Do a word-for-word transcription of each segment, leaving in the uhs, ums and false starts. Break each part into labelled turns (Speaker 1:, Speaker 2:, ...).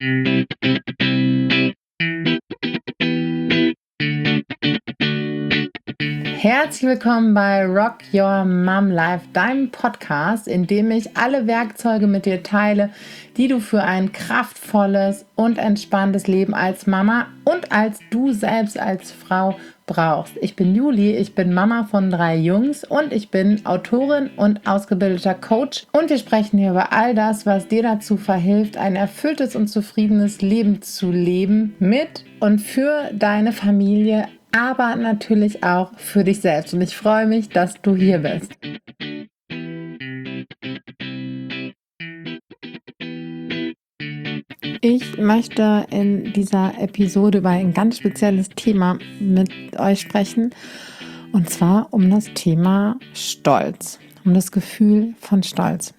Speaker 1: Herzlich willkommen bei Rock Your Mom Life, deinem Podcast, in dem ich alle Werkzeuge mit dir teile, die du für ein kraftvolles und entspanntes Leben als Mama und als du selbst als Frau brauchst. Ich bin Juli, ich bin Mama von drei Jungs und ich bin Autorin und ausgebildeter Coach. Und wir sprechen hier über all das, was dir dazu verhilft, ein erfülltes und zufriedenes Leben zu leben mit und für deine Familie, aber natürlich auch für dich selbst. Und ich freue mich, dass du hier bist. Ich möchte in dieser Episode über ein ganz spezielles Thema mit euch sprechen. Und zwar um das Thema Stolz, um das Gefühl von Stolz.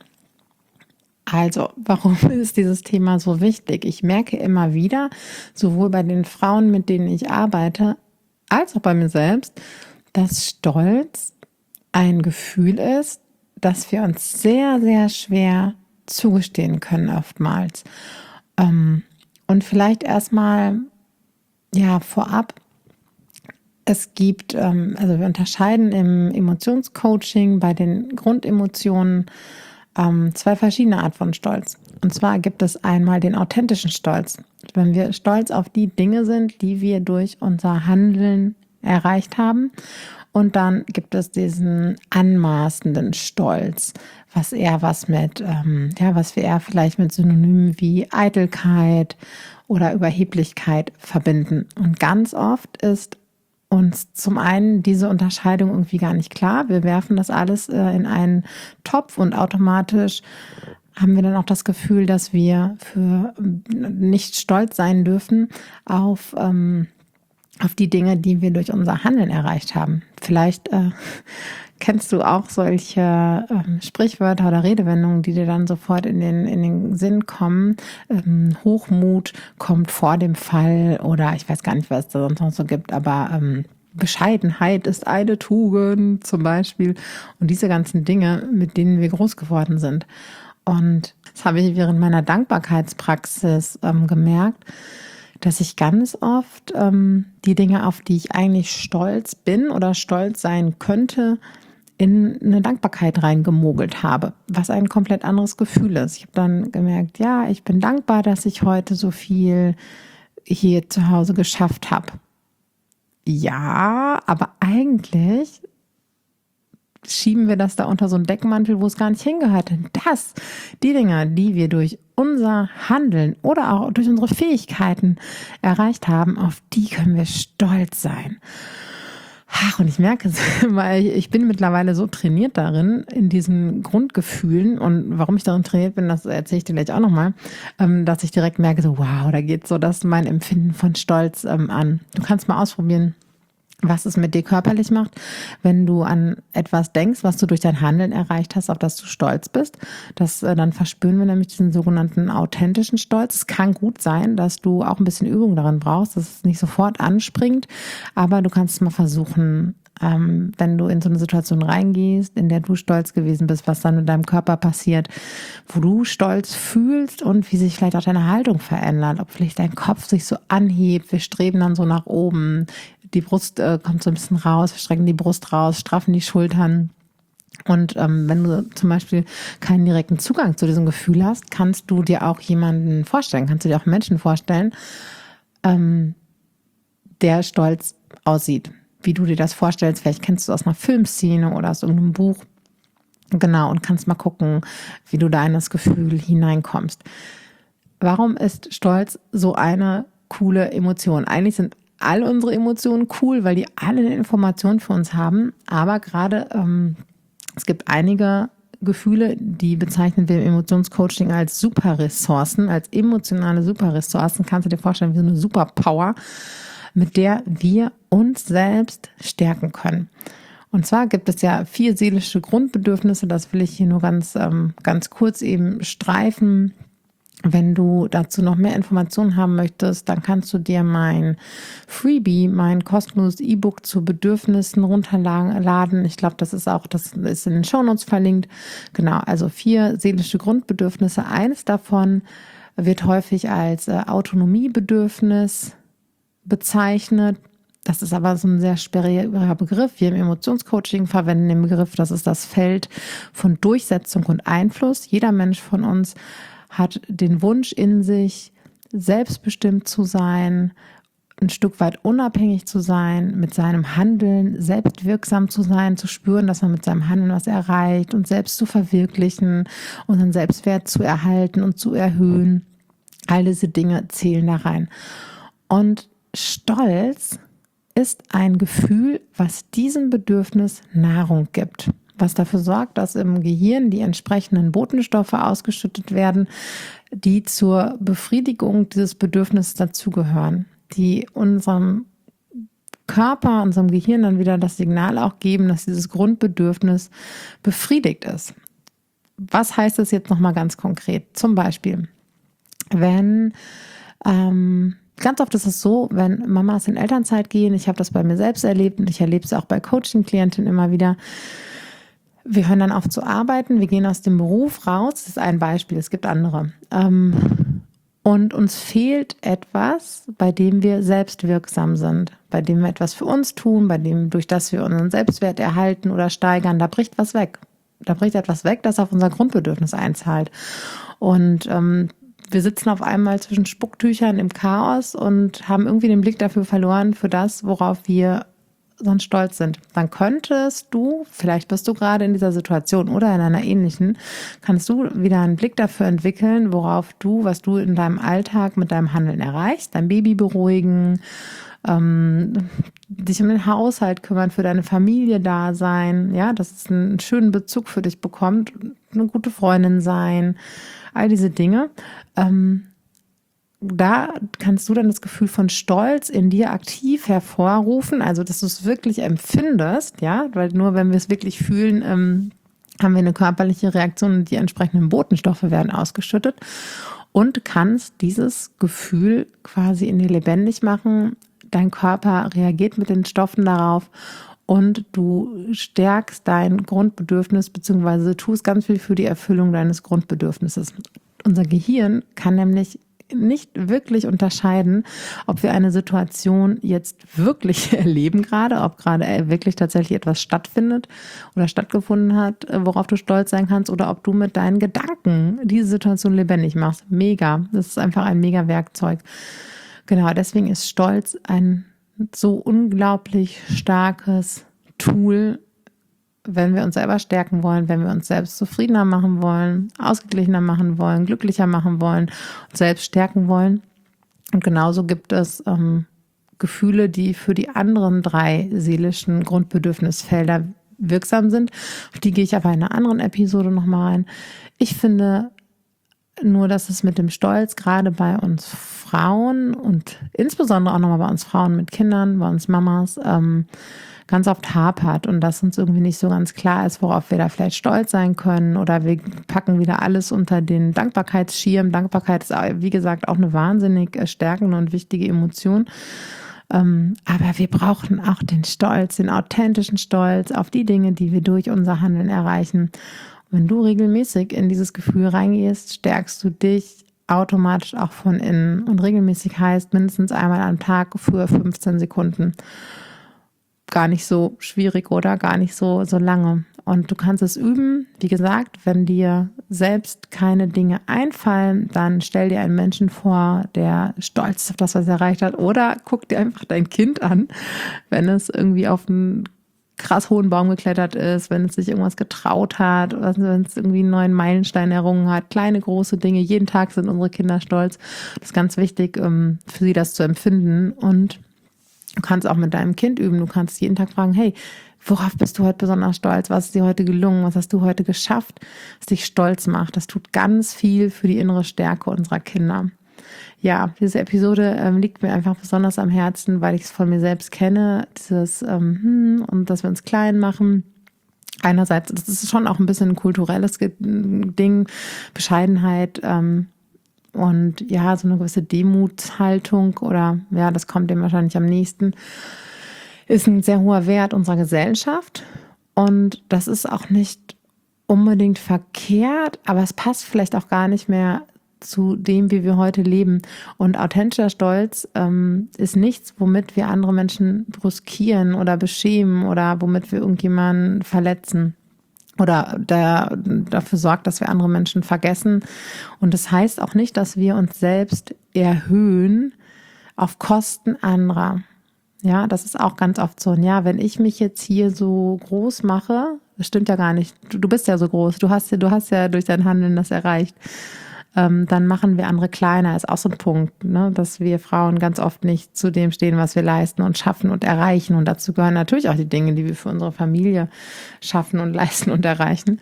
Speaker 1: Also, warum ist dieses Thema so wichtig? Ich merke immer wieder, sowohl bei den Frauen, mit denen ich arbeite, als auch bei mir selbst, dass Stolz ein Gefühl ist, das wir uns sehr, sehr schwer zugestehen können oftmals. Und vielleicht erstmal, ja, vorab, es gibt, also wir unterscheiden im Emotionscoaching bei den Grundemotionen zwei verschiedene Arten von Stolz. Und zwar gibt es einmal den authentischen Stolz. Wenn wir stolz auf die Dinge sind, die wir durch unser Handeln erreicht haben. Und dann gibt es diesen anmaßenden Stolz, was eher was mit, ähm, ja, was wir eher vielleicht mit Synonymen wie Eitelkeit oder Überheblichkeit verbinden. Und ganz oft ist uns zum einen diese Unterscheidung irgendwie gar nicht klar. Wir werfen das alles äh, in einen Topf und automatisch haben wir dann auch das Gefühl, dass wir für nicht stolz sein dürfen auf, ähm, auf die Dinge, die wir durch unser Handeln erreicht haben. Vielleicht äh, kennst du auch solche ähm, Sprichwörter oder Redewendungen, die dir dann sofort in den, in den Sinn kommen. Ähm, Hochmut kommt vor dem Fall oder ich weiß gar nicht, was es da sonst noch so gibt, aber ähm, Bescheidenheit ist eine Tugend zum Beispiel und diese ganzen Dinge, mit denen wir groß geworden sind. Und das habe ich während meiner Dankbarkeitspraxis ähm, gemerkt, dass ich ganz oft ähm, die Dinge, auf die ich eigentlich stolz bin oder stolz sein könnte, in eine Dankbarkeit reingemogelt habe, was ein komplett anderes Gefühl ist. Ich habe dann gemerkt, ja, ich bin dankbar, dass ich heute so viel hier zu Hause geschafft habe. Ja, aber eigentlich schieben wir das da unter so einen Deckmantel, wo es gar nicht hingehört. Denn das, die Dinge, die wir durch unser Handeln oder auch durch unsere Fähigkeiten erreicht haben, auf die können wir stolz sein. Ach, und ich merke es, weil ich bin mittlerweile so trainiert darin, in diesen Grundgefühlen, und warum ich darin trainiert bin, das erzähle ich dir gleich auch nochmal, dass ich direkt merke, so wow, da geht so das mein Empfinden von Stolz an. Du kannst mal ausprobieren, was es mit dir körperlich macht, wenn du an etwas denkst, was du durch dein Handeln erreicht hast, auf das du stolz bist. Das, äh, dann verspüren wir nämlich diesen sogenannten authentischen Stolz. Es kann gut sein, dass du auch ein bisschen Übung darin brauchst, dass es nicht sofort anspringt, aber du kannst es mal versuchen, ähm, wenn du in so eine Situation reingehst, in der du stolz gewesen bist, was dann mit deinem Körper passiert, wo du stolz fühlst und wie sich vielleicht auch deine Haltung verändert, ob vielleicht dein Kopf sich so anhebt, wir streben dann so nach oben, die Brust äh, kommt so ein bisschen raus, wir strecken die Brust raus, straffen die Schultern. Und ähm, wenn du zum Beispiel keinen direkten Zugang zu diesem Gefühl hast, kannst du dir auch jemanden vorstellen, kannst du dir auch einen Menschen vorstellen, ähm, der stolz aussieht. Wie du dir das vorstellst, vielleicht kennst du aus einer Filmszene oder aus irgendeinem Buch. Genau, und kannst mal gucken, wie du da in das Gefühl hineinkommst. Warum ist Stolz so eine coole Emotion? Eigentlich sind all unsere Emotionen cool, weil die alle eine Information für uns haben. Aber gerade ähm, es gibt einige Gefühle, die bezeichnen wir im Emotionscoaching als Superressourcen, als emotionale Superressourcen. Kannst du dir vorstellen, wie so eine Superpower, mit der wir uns selbst stärken können. Und zwar gibt es ja vier seelische Grundbedürfnisse, das will ich hier nur ganz, ähm, ganz kurz eben streifen. Wenn du dazu noch mehr Informationen haben möchtest, dann kannst du dir mein Freebie, mein kostenloses E-Book zu Bedürfnissen runterladen. Ich glaube, das ist auch, das ist in den Shownotes verlinkt. Genau, also vier seelische Grundbedürfnisse. Eines davon wird häufig als äh, Autonomiebedürfnis bezeichnet. Das ist aber so ein sehr sperriger Begriff. Wir im Emotionscoaching verwenden den Begriff, das ist das Feld von Durchsetzung und Einfluss. Jeder Mensch von uns hat den Wunsch in sich, selbstbestimmt zu sein, ein Stück weit unabhängig zu sein, mit seinem Handeln selbstwirksam zu sein, zu spüren, dass man mit seinem Handeln was erreicht und selbst zu verwirklichen, unseren Selbstwert zu erhalten und zu erhöhen. All diese Dinge zählen da rein. Und Stolz ist ein Gefühl, was diesem Bedürfnis Nahrung gibt, was dafür sorgt, dass im Gehirn die entsprechenden Botenstoffe ausgeschüttet werden, die zur Befriedigung dieses Bedürfnisses dazugehören, die unserem Körper, unserem Gehirn dann wieder das Signal auch geben, dass dieses Grundbedürfnis befriedigt ist. Was heißt das jetzt nochmal ganz konkret? Zum Beispiel, wenn ähm, Ganz oft ist es so, wenn Mamas in Elternzeit gehen, ich habe das bei mir selbst erlebt und ich erlebe es auch bei Coaching-Klientinnen immer wieder, wir hören dann auf zu arbeiten, wir gehen aus dem Beruf raus, das ist ein Beispiel, es gibt andere. Und uns fehlt etwas, bei dem wir selbstwirksam sind, bei dem wir etwas für uns tun, bei dem, durch das wir unseren Selbstwert erhalten oder steigern, da bricht was weg. Da bricht etwas weg, das auf unser Grundbedürfnis einzahlt. Und ähm, wir sitzen auf einmal zwischen Spucktüchern im Chaos und haben irgendwie den Blick dafür verloren, für das, worauf wir sonst stolz sind. Dann könntest du, vielleicht bist du gerade in dieser Situation oder in einer ähnlichen, kannst du wieder einen Blick dafür entwickeln, worauf du, was du in deinem Alltag mit deinem Handeln erreichst, dein Baby beruhigen, ähm, dich um den Haushalt kümmern, für deine Familie da sein, ja, dass es einen schönen Bezug für dich bekommt, eine gute Freundin sein, all diese Dinge. Ähm, da kannst du dann das Gefühl von Stolz in dir aktiv hervorrufen, also dass du es wirklich empfindest, ja, weil nur wenn wir es wirklich fühlen, ähm, haben wir eine körperliche Reaktion und die entsprechenden Botenstoffe werden ausgeschüttet und kannst dieses Gefühl quasi in dir lebendig machen. Dein Körper reagiert mit den Stoffen darauf und du stärkst dein Grundbedürfnis beziehungsweise tust ganz viel für die Erfüllung deines Grundbedürfnisses. Unser Gehirn kann nämlich nicht wirklich unterscheiden, ob wir eine Situation jetzt wirklich erleben gerade, ob gerade wirklich tatsächlich etwas stattfindet oder stattgefunden hat, worauf du stolz sein kannst, oder ob du mit deinen Gedanken diese Situation lebendig machst. Mega. Das ist einfach ein mega Werkzeug. Genau, deswegen ist Stolz ein so unglaublich starkes Tool, wenn wir uns selber stärken wollen, wenn wir uns selbst zufriedener machen wollen, ausgeglichener machen wollen, glücklicher machen wollen, uns selbst stärken wollen. Und genauso gibt es ähm, Gefühle, die für die anderen drei seelischen Grundbedürfnisfelder wirksam sind. Auf die gehe ich aber in einer anderen Episode nochmal ein. Ich finde nur, dass es mit dem Stolz gerade bei uns Frauen und insbesondere auch nochmal bei uns Frauen mit Kindern, bei uns Mamas, ähm, ganz oft hapert und dass uns irgendwie nicht so ganz klar ist, worauf wir da vielleicht stolz sein können, oder wir packen wieder alles unter den Dankbarkeitsschirm. Dankbarkeit ist, wie gesagt, auch eine wahnsinnig stärkende und wichtige Emotion. Ähm, aber wir brauchen auch den Stolz, den authentischen Stolz auf die Dinge, die wir durch unser Handeln erreichen. Und wenn du regelmäßig in dieses Gefühl reingehst, stärkst du dich automatisch auch von innen. Und regelmäßig heißt mindestens einmal am Tag für fünfzehn Sekunden. Gar nicht so schwierig oder gar nicht so, so lange. Und du kannst es üben. Wie gesagt, wenn dir selbst keine Dinge einfallen, dann stell dir einen Menschen vor, der stolz ist auf das, was er erreicht hat. Oder guck dir einfach dein Kind an, wenn es irgendwie auf einen krass hohen Baum geklettert ist, wenn es sich irgendwas getraut hat, oder wenn es irgendwie einen neuen Meilenstein errungen hat. Kleine, große Dinge. Jeden Tag sind unsere Kinder stolz. Das ist ganz wichtig, für sie das zu empfinden. Und du kannst auch mit deinem Kind üben. Du kannst jeden Tag fragen, hey, worauf bist du heute besonders stolz? Was ist dir heute gelungen? Was hast du heute geschafft, was dich stolz macht? Das tut ganz viel für die innere Stärke unserer Kinder. Ja, diese Episode ähm, liegt mir einfach besonders am Herzen, weil ich es von mir selbst kenne. Dieses, ähm, hm, und dass wir uns klein machen. Einerseits, das ist schon auch ein bisschen ein kulturelles Ding, Bescheidenheit, ähm, und ja, so eine gewisse Demutshaltung, oder ja, das kommt dem wahrscheinlich am nächsten, ist ein sehr hoher Wert unserer Gesellschaft. Und das ist auch nicht unbedingt verkehrt, aber es passt vielleicht auch gar nicht mehr zu dem, wie wir heute leben. Und authentischer Stolz ähm, ist nichts, womit wir andere Menschen brüskieren oder beschämen oder womit wir irgendjemanden verletzen oder der dafür sorgt, dass wir andere Menschen vergessen. Und das heißt auch nicht, dass wir uns selbst erhöhen auf Kosten anderer. Ja, das ist auch ganz oft so. Ja, wenn ich mich jetzt hier so groß mache, das stimmt ja gar nicht. Du, du bist ja so groß. Du hast ja, du hast ja durch dein Handeln das erreicht. Ähm, dann machen wir andere kleiner. Ist auch so ein Punkt, ne, dass wir Frauen ganz oft nicht zu dem stehen, was wir leisten und schaffen und erreichen. Und dazu gehören natürlich auch die Dinge, die wir für unsere Familie schaffen und leisten und erreichen.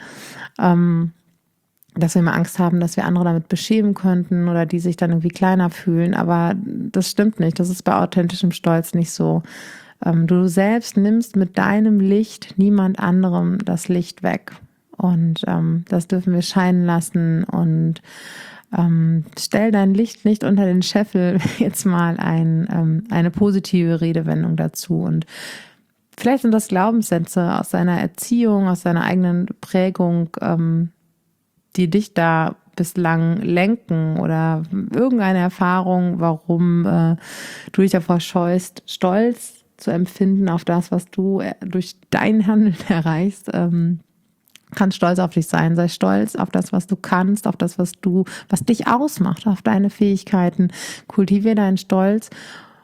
Speaker 1: Ähm, dass wir immer Angst haben, dass wir andere damit beschämen könnten oder die sich dann irgendwie kleiner fühlen. Aber das stimmt nicht. Das ist bei authentischem Stolz nicht so. Ähm, du selbst nimmst mit deinem Licht niemand anderem das Licht weg. Und ähm, das dürfen wir scheinen lassen. Und ähm, stell dein Licht nicht unter den Scheffel. Jetzt mal ein, ähm, eine positive Redewendung dazu. Und vielleicht sind das Glaubenssätze aus deiner Erziehung, aus deiner eigenen Prägung, ähm, die dich da bislang lenken oder irgendeine Erfahrung, warum äh, du dich davor scheust, Stolz zu empfinden auf das, was du durch dein Handeln erreichst. Ähm, kannst stolz auf dich sein, sei stolz auf das, was du kannst, auf das, was du, was dich ausmacht, auf deine Fähigkeiten. Kultivier deinen Stolz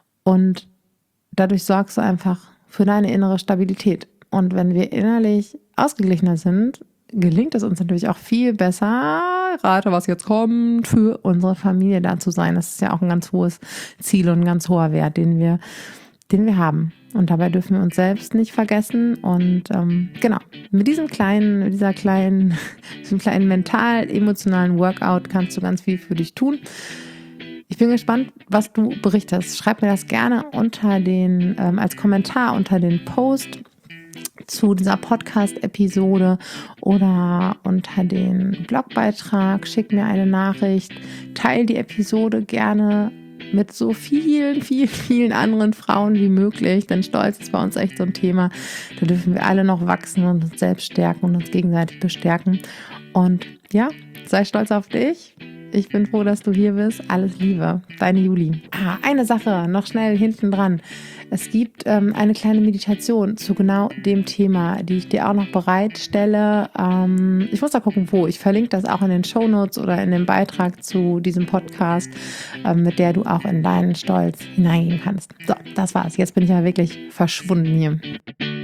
Speaker 1: und dadurch sorgst du einfach für deine innere Stabilität. Und wenn wir innerlich ausgeglichener sind, gelingt es uns natürlich auch viel besser, rate, was jetzt kommt, für unsere Familie da zu sein. Das ist ja auch ein ganz hohes Ziel und ein ganz hoher Wert, den wir, den wir haben. Und dabei dürfen wir uns selbst nicht vergessen. Und ähm, genau, mit diesem kleinen, mit dieser kleinen, diesem kleinen mental-emotionalen Workout kannst du ganz viel für dich tun. Ich bin gespannt, was du berichtest. Schreib mir das gerne unter den, ähm, als Kommentar unter den Post zu dieser Podcast-Episode oder unter den Blogbeitrag. Schick mir eine Nachricht. Teil die Episode gerne mit so vielen, vielen, vielen anderen Frauen wie möglich, denn Stolz ist bei uns echt so ein Thema. Da dürfen wir alle noch wachsen und uns selbst stärken und uns gegenseitig bestärken. Und ja, sei stolz auf dich. Ich bin froh, dass du hier bist. Alles Liebe, deine Juli. Ah, eine Sache noch schnell hinten dran. Es gibt ähm, eine kleine Meditation zu genau dem Thema, die ich dir auch noch bereitstelle. Ähm, ich muss da gucken, wo. Ich verlinke das auch in den Shownotes oder in dem Beitrag zu diesem Podcast, ähm, mit der du auch in deinen Stolz hineingehen kannst. So, das war's. Jetzt bin ich ja wirklich verschwunden hier.